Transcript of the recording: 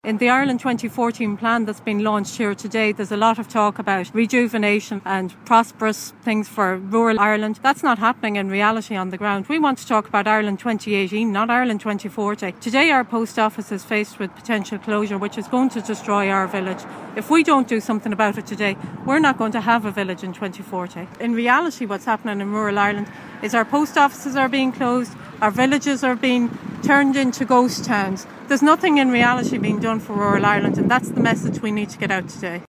In the Ireland 2014 plan that's been launched here today, there's a lot of talk about rejuvenation and prosperous things for rural Ireland. That's not happening in reality on the ground. We want to talk about Ireland 2018, not Ireland 2040. Today our post office is faced with potential closure, which is going to destroy our village. If we don't do something about it today, we're not going to have a village in 2040. In reality, what's happening in rural Ireland is our post offices are being closed, our villages are being turned into ghost towns. There's nothing in reality being done for rural Ireland, and that's the message we need to get out today.